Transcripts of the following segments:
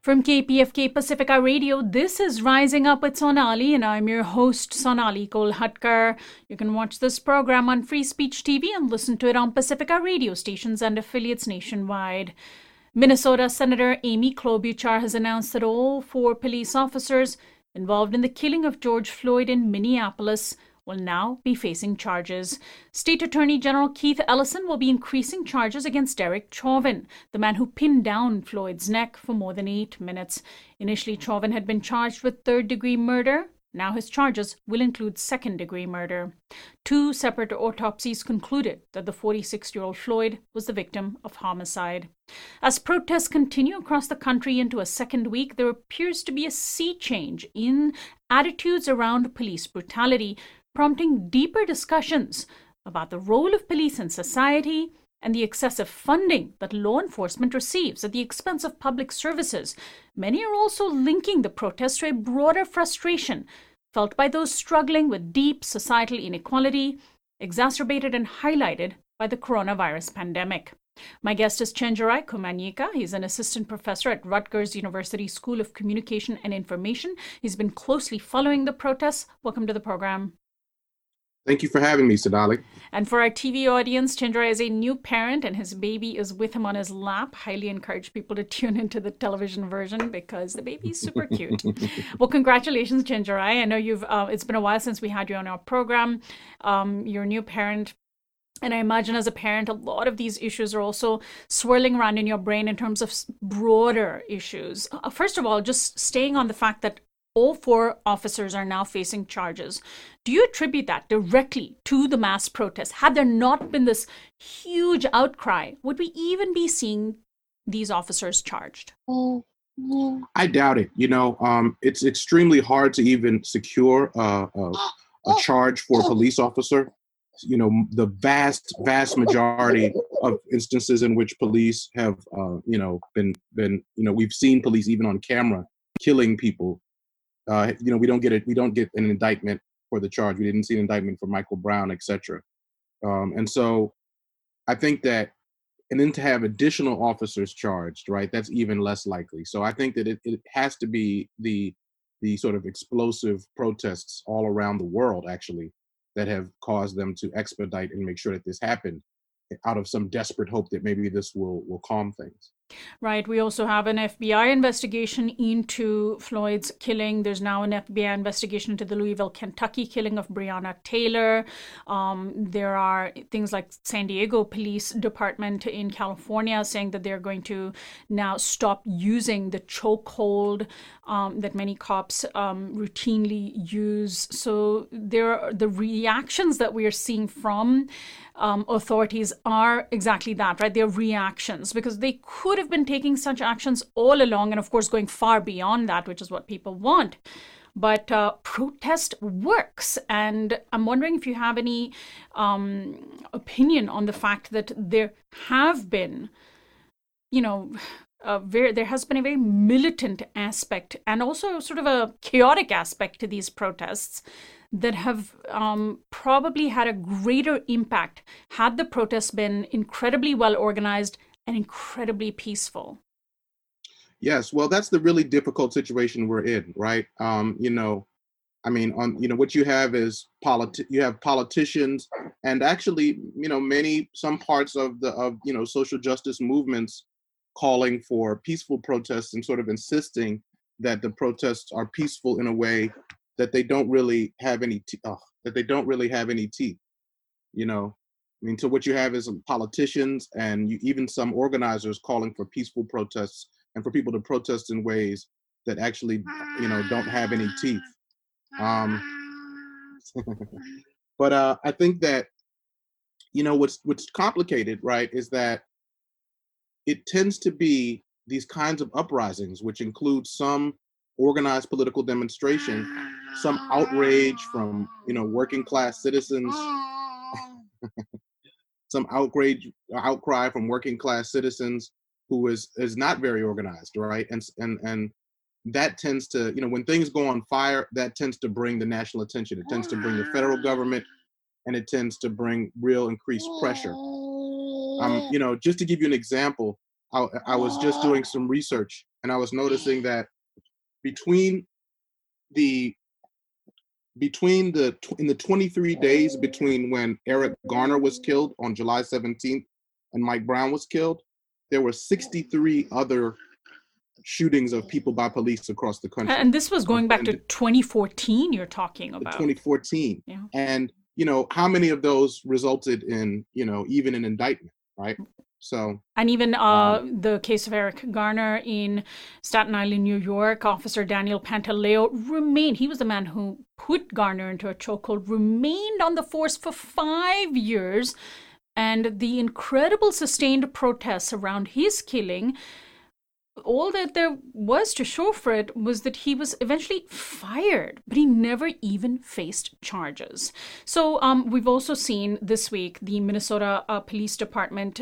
From KPFK Pacifica Radio, this is Rising Up with Sonali, and I'm your host, Sonali Kolhatkar. You can watch this program on Free Speech TV and listen to it on Pacifica radio stations and affiliates nationwide. Minnesota Senator Amy Klobuchar has announced that all 4 police officers involved in the killing of George Floyd in Minneapolis will now be facing charges. State Attorney General Keith Ellison will be increasing charges against Derek Chauvin, the man who pinned down Floyd's neck for more than 8 minutes. Initially, Chauvin had been charged with third-degree murder. Now his charges will include second-degree murder. 2 separate autopsies concluded that the 46-year-old Floyd was the victim of homicide. As protests continue across the country into a second week, there appears to be a sea change in attitudes around police brutality, prompting deeper discussions about the role of police in society and the excessive funding that law enforcement receives at the expense of public services. Many are also linking the protests to a broader frustration felt by those struggling with deep societal inequality, exacerbated and highlighted by the coronavirus pandemic. My guest is Chenjerai Kumanyika. He's an assistant professor at Rutgers University School of Communication and Information. He's been closely following the protests. Welcome to the program. Thank you for having me, Sonali. And for our TV audience, Chenjerai is a new parent and his baby is with him on his lap. Highly encourage people to tune into the television version because the baby is super cute. Well, congratulations, Chenjerai. I know it's been a while since we had you on our program. You're a new parent. And I imagine as a parent, a lot of these issues are also swirling around in your brain in terms of broader issues. First of all, just staying on the fact that all 4 officers are now facing charges. Do you attribute that directly to the mass protests? Had there not been this huge outcry, would we even be seeing these officers charged? I doubt it. It's extremely hard to even secure a charge for a police officer. The vast majority of instances in which police have, we've seen police even on camera killing people. We don't get an indictment for the charge. We didn't see an indictment for Michael Brown, etc. And so I think that, and then to have additional officers charged, right, that's even less likely. So I think that it has to be the sort of explosive protests all around the world, actually, that have caused them to expedite and make sure that this happened out of some desperate hope that maybe this will calm things. Right. We also have an FBI investigation into Floyd's killing. There's now an FBI investigation into the Louisville, Kentucky killing of Breonna Taylor. There are things like San Diego Police Department in California saying that they're going to now stop using the chokehold that many cops routinely use. So the reactions that we are seeing from authorities are exactly that, right? They're reactions because they could have been taking such actions all along and, of course, going far beyond that, which is what people want. But protest works. And I'm wondering if you have any opinion on the fact that there have been, there has been a very militant aspect and also sort of a chaotic aspect to these protests that have probably had a greater impact had the protests been incredibly well organized and incredibly peaceful. Yes, well, that's the really difficult situation we're in, right? What you have is you have politicians, and actually, some parts of social justice movements calling for peaceful protests and sort of insisting that the protests are peaceful in a way that they don't really have any teeth. So what you have is politicians and even some organizers calling for peaceful protests and for people to protest in ways that actually, don't have any teeth. But I think that, what's complicated, right, is that it tends to be these kinds of uprisings, which include some organized political demonstration, some outrage from, working class citizens, some outcry from working class citizens who is not very organized, right? And that tends to, when things go on fire, that tends to bring the national attention. It tends to bring the federal government, and it tends to bring real increased pressure. Just to give you an example, I was just doing some research, and I was noticing that between the in the 23 days between when Eric Garner was killed on July 17th and Mike Brown was killed, there were 63 other shootings of people by police across the country. And this was going back to 2014 you're talking about. 2014. Yeah. And, how many of those resulted in, even an indictment, right? So, and even the case of Eric Garner in Staten Island, New York, Officer Daniel Pantaleo remained. He was the man who put Garner into a chokehold, remained on the force for 5 years. And the incredible sustained protests around his killing, all that there was to show for it was that he was eventually fired, but he never even faced charges. So we've also seen this week the Minnesota Police Department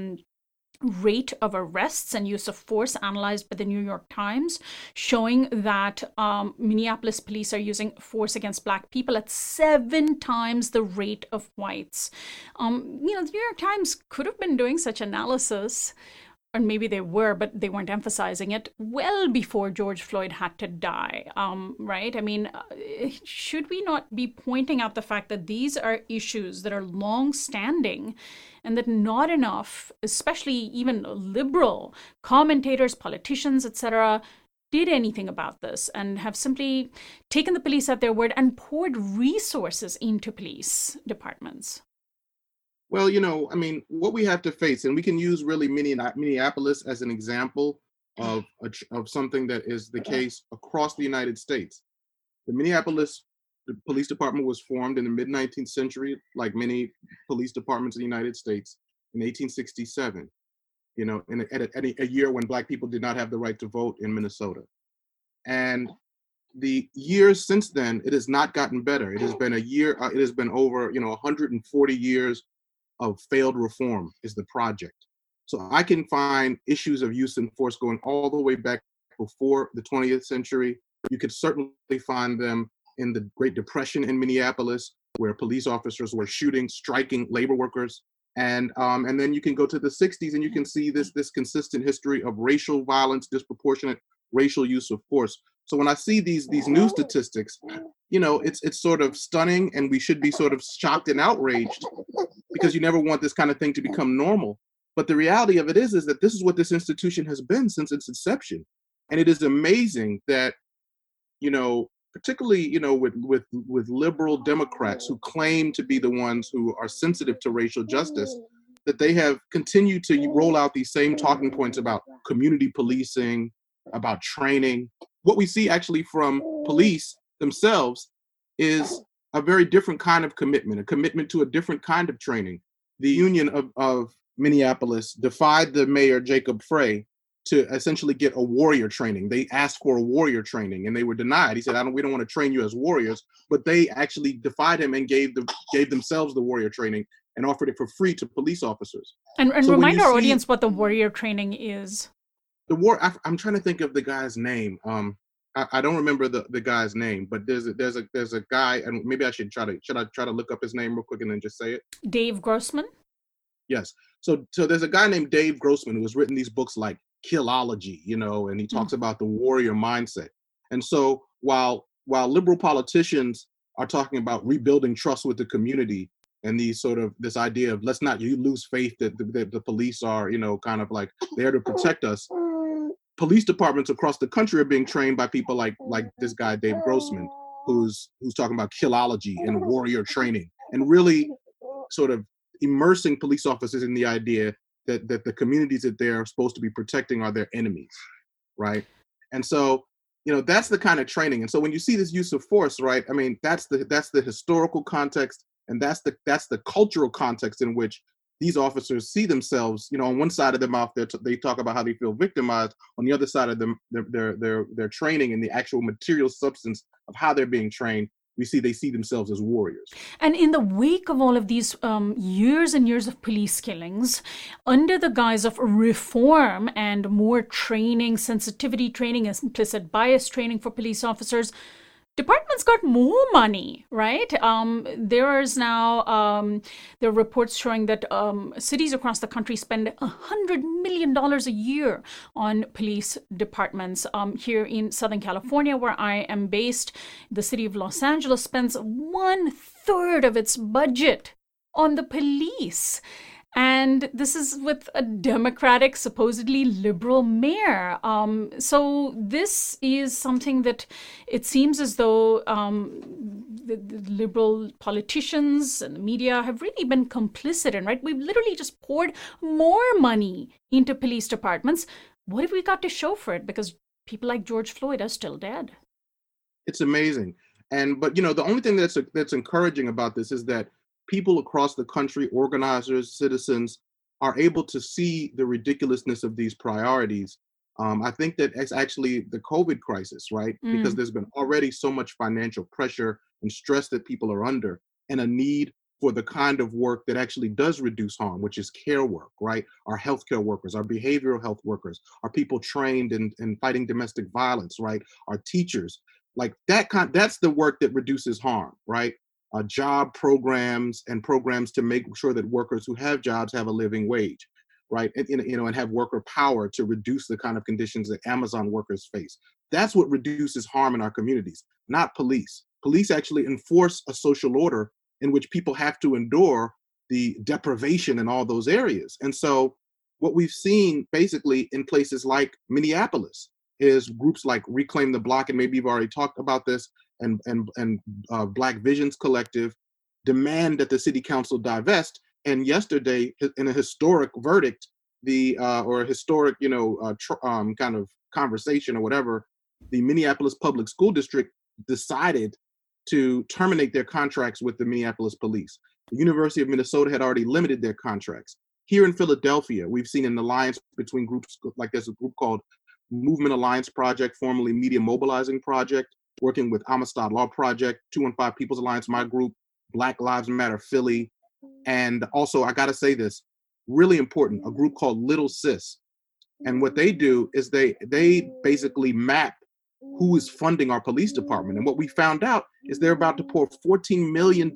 rate of arrests and use of force analyzed by the New York Times, showing that Minneapolis police are using force against Black people at 7 times the rate of whites. The New York Times could have been doing such analysis, or maybe they were, but they weren't emphasizing it, well before George Floyd had to die, right? I mean, should we not be pointing out the fact that these are issues that are long-standing and that not enough, especially even liberal commentators, politicians, etc., did anything about this and have simply taken the police at their word and poured resources into police departments? Well, what we have to face, and we can use really Minneapolis as an example of something that is the case across the United States. The Minneapolis Police Department was formed in the mid-19th century, like many police departments in the United States, in 1867, at a year when Black people did not have the right to vote in Minnesota. And the years since then, it has not gotten better. It has been it has been over, 140 years of failed reform is the project. So I can find issues of use and force going all the way back before the 20th century. You could certainly find them in the Great Depression in Minneapolis, where police officers were shooting, striking labor workers. And then you can go to the 60s and you can see this consistent history of racial violence, disproportionate racial use of force. So when I see these new statistics, it's sort of stunning, and we should be sort of shocked and outraged, because you never want this kind of thing to become normal. But the reality of it is that this is what this institution has been since its inception. And it is amazing that, particularly, with liberal Democrats who claim to be the ones who are sensitive to racial justice, that they have continued to roll out these same talking points about community policing, about training. What we see actually from police themselves is a very different kind of commitment, a commitment to a different kind of training. The Union of Minneapolis defied the mayor, Jacob Frey, to essentially get a warrior training. They asked for a warrior training and they were denied. He said, we don't want to train you as warriors, but they actually defied him and gave themselves the warrior training and offered it for free to police officers. And so remind our audience what the warrior training is. I'm trying to think of the guy's name. I don't remember the guy's name, but there's a guy, and maybe I should try to look up his name real quick and then just say it. Dave Grossman? Yes. So there's a guy named Dave Grossman who has written these books like Killology, and he talks about the warrior mindset. And so while liberal politicians are talking about rebuilding trust with the community and this idea of let's not lose faith that the police are, kind of like there to protect us, police departments across the country are being trained by people like this guy, Dave Grossman, who's talking about Killology and warrior training, and really sort of immersing police officers in the idea that the communities that they're supposed to be protecting are their enemies, right? And so, that's the kind of training. And so when you see this use of force, right, I mean, that's the historical context, and that's the cultural context in which these officers see themselves. On one side of their mouth, they talk about how they feel victimized. On the other side of them, their training and the actual material substance of how they're being trained, they see themselves as warriors. And in the wake of all of these years and years of police killings, under the guise of reform and more training, sensitivity training, implicit bias training for police officers, departments got more money, right? There's now there are reports showing that cities across the country spend $100 million a year on police departments. Here in Southern California, where I am based, the city of Los Angeles spends 1/3 of its budget on the police. And this is with a Democratic, supposedly liberal mayor. So this is something that it seems as though the liberal politicians and the media have really been complicit in, right? We've literally just poured more money into police departments. What have we got to show for it? Because people like George Floyd are still dead. It's amazing. But the only thing that's encouraging about this is that people across the country, organizers, citizens, are able to see the ridiculousness of these priorities. I think that it's actually the COVID crisis, right? Because there's been already so much financial pressure and stress that people are under, and a need for the kind of work that actually does reduce harm, which is care work, right? Our healthcare workers, our behavioral health workers, our people trained in fighting domestic violence, right? Our teachers, like that's the work that reduces harm, right? Job programs and programs to make sure that workers who have jobs have a living wage, right? And have worker power to reduce the kind of conditions that Amazon workers face. That's what reduces harm in our communities, not police. Police actually enforce a social order in which people have to endure the deprivation in all those areas. And so what we've seen basically in places like Minneapolis is groups like Reclaim the Block, and maybe you've already talked about this, and Black Visions Collective demand that the city council divest. And yesterday, in a historic verdict, or a historic, kind of conversation or whatever, the Minneapolis Public School District decided to terminate their contracts with the Minneapolis police. The University of Minnesota had already limited their contracts. Here in Philadelphia, we've seen an alliance between groups, like there's a group called Movement Alliance Project, formerly Media Mobilizing Project, working with Amistad Law Project, 215 People's Alliance, my group, Black Lives Matter Philly, and also, I gotta say this, really important, a group called Little Sis. And what they do is they basically map who is funding our police department. And what we found out is they're about to pour $14 million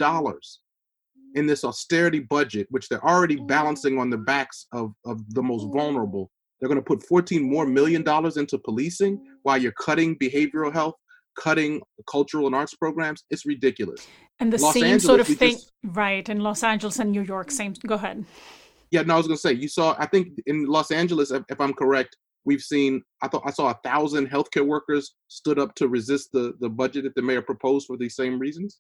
in this austerity budget, which they're already balancing on the backs of the most vulnerable. They're going to put $14 million more into policing while you're cutting behavioral health, cutting cultural and arts programs. It's ridiculous. And the same sort of thing, right, in Los Angeles and New York, same. Go ahead. Yeah, no, I was going to say, you saw, I think in Los Angeles, if I'm correct, we've seen, I saw 1,000 healthcare workers stood up to resist the budget that the mayor proposed for these same reasons.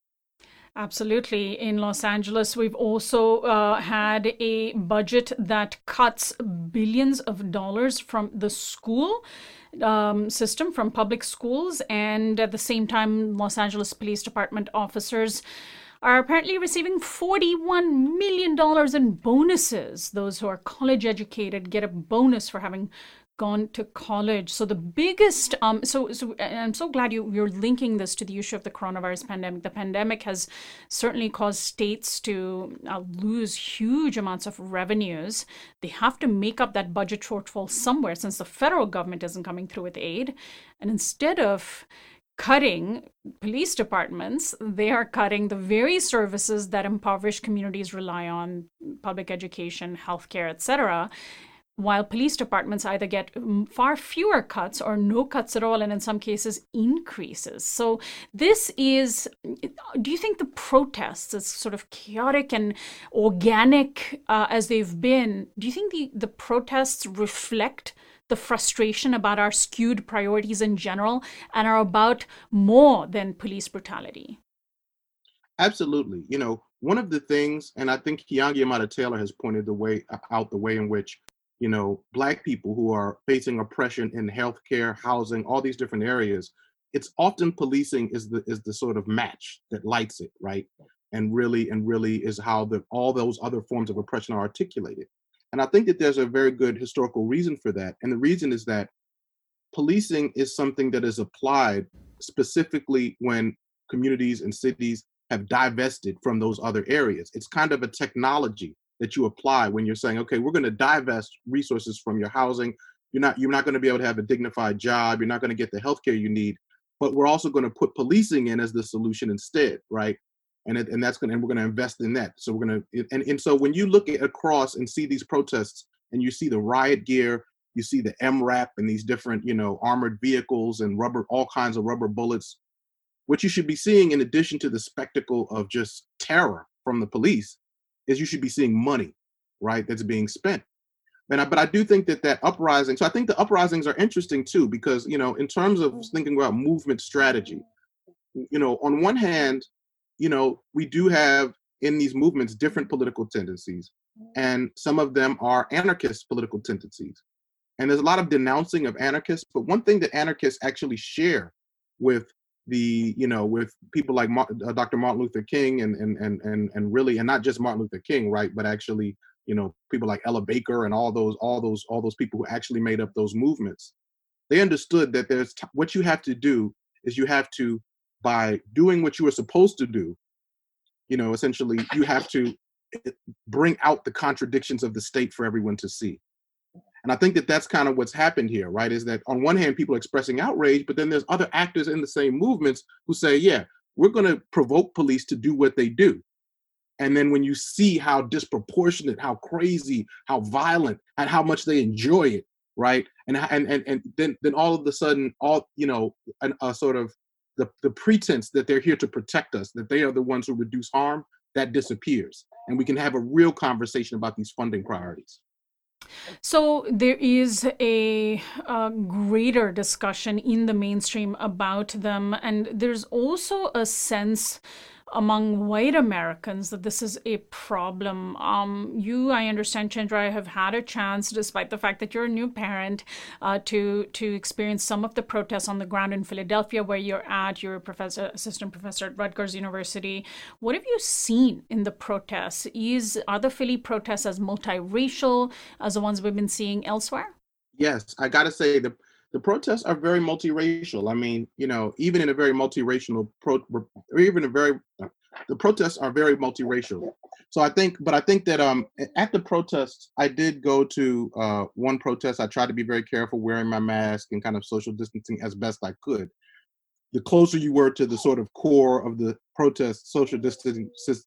Absolutely. In Los Angeles, we've also had a budget that cuts billions of dollars from the school system, from public schools. And at the same time, Los Angeles Police Department officers are apparently receiving $41 million in bonuses. Those who are college educated get a bonus for having gone to college. So the biggest, so I'm so glad you're linking this to the issue of the coronavirus pandemic. The pandemic has certainly caused states to lose huge amounts of revenues. They have to make up that budget shortfall somewhere, since the federal government isn't coming through with aid. And instead of cutting police departments, they are cutting the very services that impoverished communities rely on: public education, healthcare, etc., while police departments either get far fewer cuts or no cuts at all, and in some cases increases. So this is, do you think the protests, as sort of chaotic and organic as they've been, do you think the protests reflect the frustration about our skewed priorities in general and are about more than police brutality? Absolutely. One of the things, and I think Keeanga-Yamahtta Taylor has pointed out the way in which Black people who are facing oppression in healthcare, housing, all these different areas, it's often policing is the sort of match that lights it, right? And really is how all those other forms of oppression are articulated. And I think that there's a very good historical reason for that. And the reason is that policing is something that is applied specifically when communities and cities have divested from those other areas. It's kind of a technology that you apply when you're saying, okay, we're going to divest resources from your housing. You're not going to be able to have a dignified job. You're not going to get the healthcare you need. but we're also going to put policing in as the solution instead, right? And that's going, and we're going to invest in that. So we're going to, and so when you look at across and see these protests, and you see the riot gear, you see the MRAP and these different, armored vehicles and all kinds of rubber bullets. What you should be seeing, in addition to the spectacle of just terror from the police, is you should be seeing money, right, that's being spent. But I do think that uprising. So I think the uprisings are interesting too, because in terms of thinking about movement strategy, on one hand, we do have in these movements different political tendencies, and some of them are anarchist political tendencies. And there's a lot of denouncing of anarchists, but one thing that anarchists actually share with with people like Dr. Martin Luther King and really, and not just Martin Luther King, right, but actually, people like Ella Baker and all those people who actually made up those movements. They understood that what you have to do is you have to, by doing what you are supposed to do, essentially you have to bring out the contradictions of the state for everyone to see. And I think that that's kind of what's happened here, right? Is that on one hand, people are expressing outrage, but then there's other actors in the same movements who say, yeah, we're going to provoke police to do what they do. And then when you see how disproportionate, how crazy, how violent, and how much they enjoy it, right? And then all of a sudden, sort of the pretense that they're here to protect us, that they are the ones who reduce harm, that disappears. And we can have a real conversation about these funding priorities. So there is a greater discussion in the mainstream about them. And there's also a sense among white Americans that this is a problem. I understand, Chandra, have had a chance, despite the fact that you're a new parent, to experience some of the protests on the ground in Philadelphia, where you're at. You're assistant professor at Rutgers University. What have you seen in the protests? Are the Philly protests as multiracial as the ones we've been seeing elsewhere? Yes, I got to say the protests are very multiracial. I mean, even in a very multiracial the protests are very multiracial. So I think that at the protests, I did go to one protest. I tried to be very careful wearing my mask and kind of social distancing as best I could. The closer you were to the sort of core of the protest, social distancing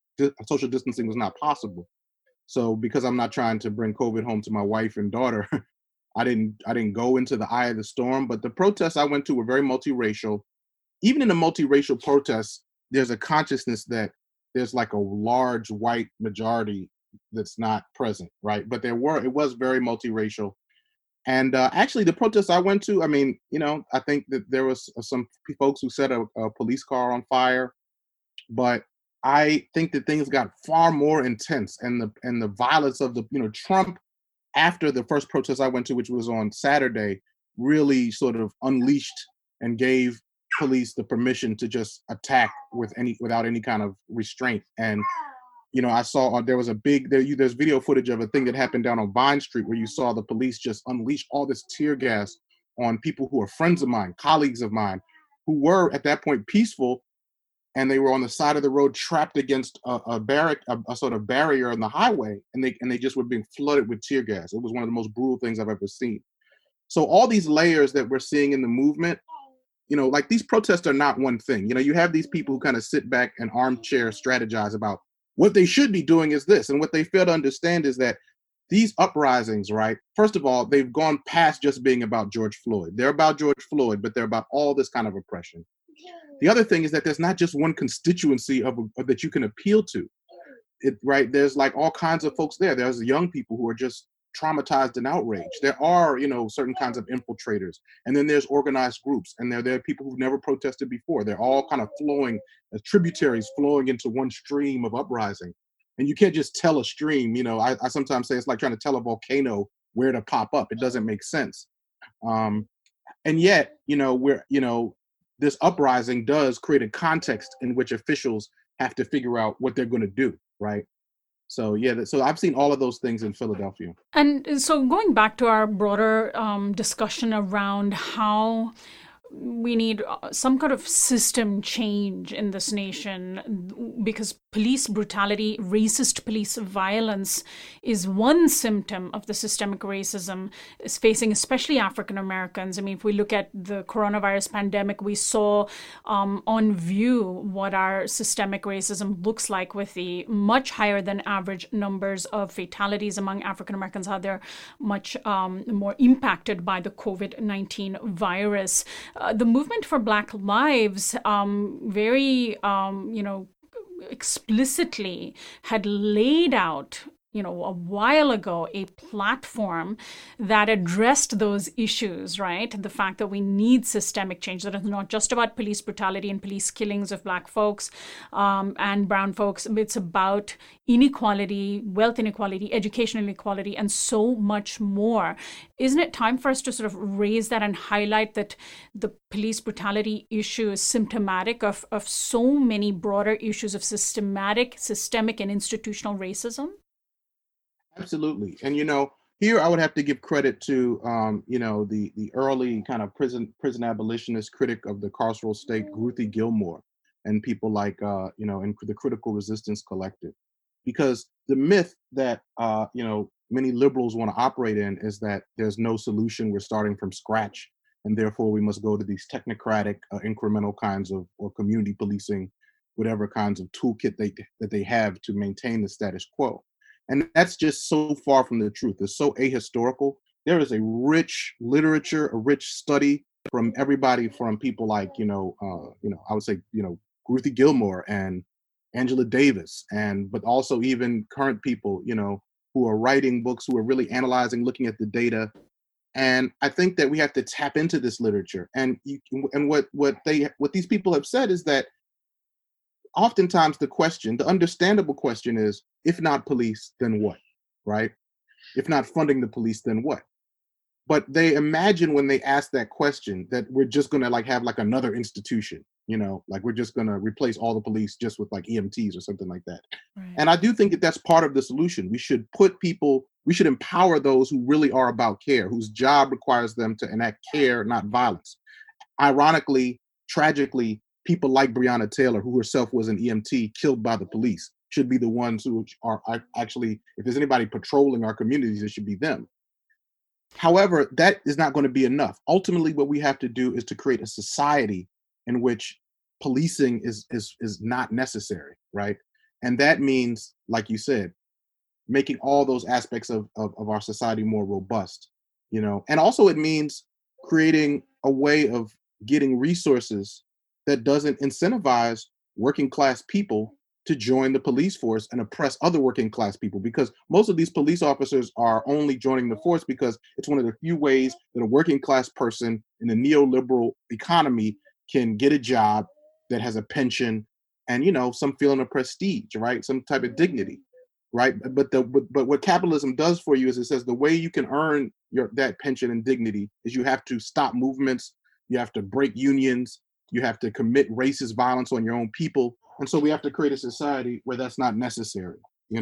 was not possible. So because I'm not trying to bring COVID home to my wife and daughter, I didn't go into the eye of the storm. But the protests I went to were very multiracial. Even in a multiracial protest, there's a consciousness that there's like a large white majority that's not present, right? But it was very multiracial. And actually, the protests I went to, I mean, I think that there was some folks who set a police car on fire, but I think that things got far more intense, and the violence of Trump, after the first protest I went to, which was on Saturday, really sort of unleashed and gave police the permission to just attack without any kind of restraint. And I saw there was there's video footage of a thing that happened down on Vine Street where you saw the police just unleash all this tear gas on people who are friends of mine, colleagues of mine, who were at that point peaceful, and they were on the side of the road trapped against a sort of barrier on the highway, and they just were being flooded with tear gas. It was one of the most brutal things I've ever seen. So all these layers that we're seeing in the movement, like these protests are not one thing. You have these people who kind of sit back and armchair strategize about what they should be doing is this. And what they fail to understand is that these uprisings, right, first of all, they've gone past just being about George Floyd. They're about George Floyd, but they're about all this kind of oppression. The other thing is that there's not just one constituency that you can appeal to. Right? There's like all kinds of folks there. There's young people who are just traumatized and outraged. There are, certain kinds of infiltrators. And then there's organized groups. And there are people who've never protested before. They're all kind of flowing as tributaries flowing into one stream of uprising. And you can't just tell a stream. I sometimes say it's like trying to tell a volcano where to pop up. It doesn't make sense. And yet, this uprising does create a context in which officials have to figure out what they're going to do, right? So, yeah, so I've seen all of those things in Philadelphia. And so going back to our broader discussion around how we need some kind of system change in this nation, because police brutality, racist police violence is one symptom of the systemic racism is facing especially African Americans. I mean, if we look at the coronavirus pandemic, we saw on view what our systemic racism looks like, with the much higher than average numbers of fatalities among African Americans, how they're much more impacted by the COVID-19 virus. The movement for Black Lives very, explicitly had laid out, a while ago, a platform that addressed those issues, right? The fact that we need systemic change, that it's not just about police brutality and police killings of Black folks and brown folks. It's about inequality, wealth inequality, education inequality, and so much more. Isn't it time for us to sort of raise that and highlight that the police brutality issue is symptomatic of so many broader issues of systemic, and institutional racism? Absolutely. And here I would have to give credit to the early kind of prison abolitionist critic of the carceral state, Ruthie Gilmore, and people like in the Critical Resistance Collective, because the myth that many liberals want to operate in is that there's no solution, we're starting from scratch, and therefore we must go to these technocratic, incremental kinds of, or community policing, whatever kinds of toolkit that they have to maintain the status quo. And that's just so far from the truth. It's so ahistorical. There is a rich literature, a rich study from everybody, from people like, I would say, Ruthie Gilmore and Angela Davis, but also even current people, who are writing books, who are really analyzing, looking at the data. And I think that we have to tap into this literature. And what these people have said is that oftentimes the understandable question is, if not police, then what, right? If not funding the police, then what? But they imagine when they ask that question that we're just going to have another institution, we're just going to replace all the police just with EMTs or something like that. Right. And I do think that that's part of the solution. We should empower those who really are about care, whose job requires them to enact care, not violence. Ironically, tragically, people like Breonna Taylor, who herself was an EMT killed by the police, should be the ones who are actually, if there's anybody patrolling our communities, it should be them. However, that is not going to be enough. Ultimately, what we have to do is to create a society in which policing is not necessary, right? And that means, like you said, making all those aspects of our society more robust, and also it means creating a way of getting resources that doesn't incentivize working class people to join the police force and oppress other working class people, because most of these police officers are only joining the force because it's one of the few ways that a working class person in a neoliberal economy can get a job that has a pension and some feeling of prestige, right? Some type of dignity, right? But what capitalism does for you is it says the way you can earn that pension and dignity is you have to stop movements, you have to break unions, you have to commit racist violence on your own people. And so we have to create a society where that's not necessary,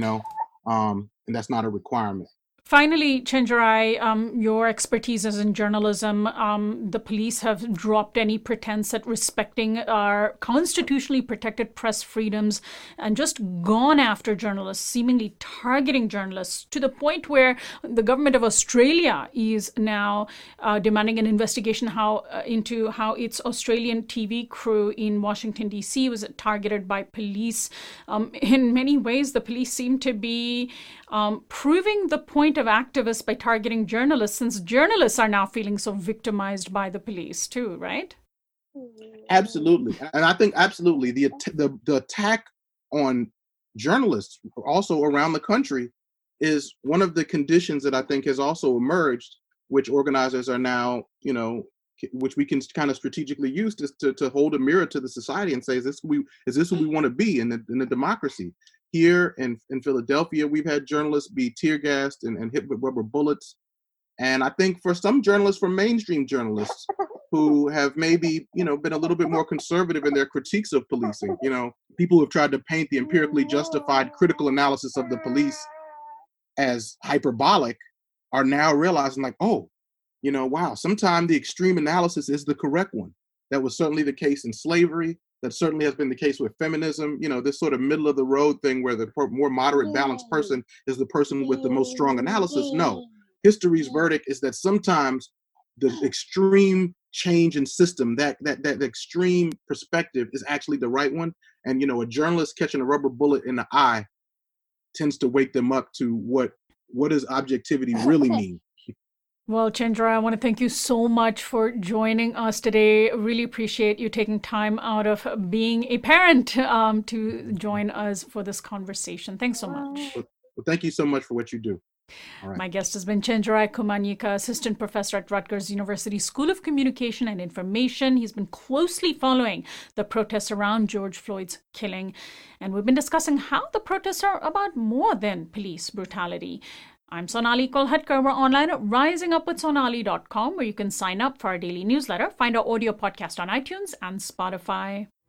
and that's not a requirement. Finally, Chenjerai, your expertise is in journalism. The police have dropped any pretense at respecting our constitutionally protected press freedoms and just gone after journalists, seemingly targeting journalists, to the point where the government of Australia is now demanding an investigation into how its Australian TV crew in Washington, D.C. was targeted by police. In many ways, the police seem to be proving the point of activists by targeting journalists, since journalists are now feeling so victimized by the police too, right? Absolutely. And I think absolutely the attack on journalists also around the country is one of the conditions that I think has also emerged, which organizers are now, which we can kind of strategically use to hold a mirror to the society and say, is this who we want to be in the democracy? Here in Philadelphia, we've had journalists be tear gassed and hit with rubber bullets. And I think for some journalists, for mainstream journalists who have maybe, been a little bit more conservative in their critiques of policing, people who have tried to paint the empirically justified critical analysis of the police as hyperbolic are now realizing oh, wow, sometimes the extreme analysis is the correct one. That was certainly the case in slavery. That certainly has been the case with feminism. This sort of middle of the road thing where the more moderate, balanced person is the person with the most strong analysis. No, history's verdict is that sometimes the extreme change in system, that extreme perspective is actually the right one. And a journalist catching a rubber bullet in the eye tends to wake them up to what does objectivity really mean. Well, Chendra, I want to thank you so much for joining us today. Really appreciate you taking time out of being a parent to join us for this conversation. Thanks so much. Well, thank you so much for what you do. All right. My guest has been Chenjerai Kumanyika, Assistant Professor at Rutgers University School of Communication and Information. He's been closely following the protests around George Floyd's killing. And we've been discussing how the protests are about more than police brutality. I'm Sonali Kolhatkar. We're online at risingupwithsonali.com, where you can sign up for our daily newsletter, find our audio podcast on iTunes and Spotify.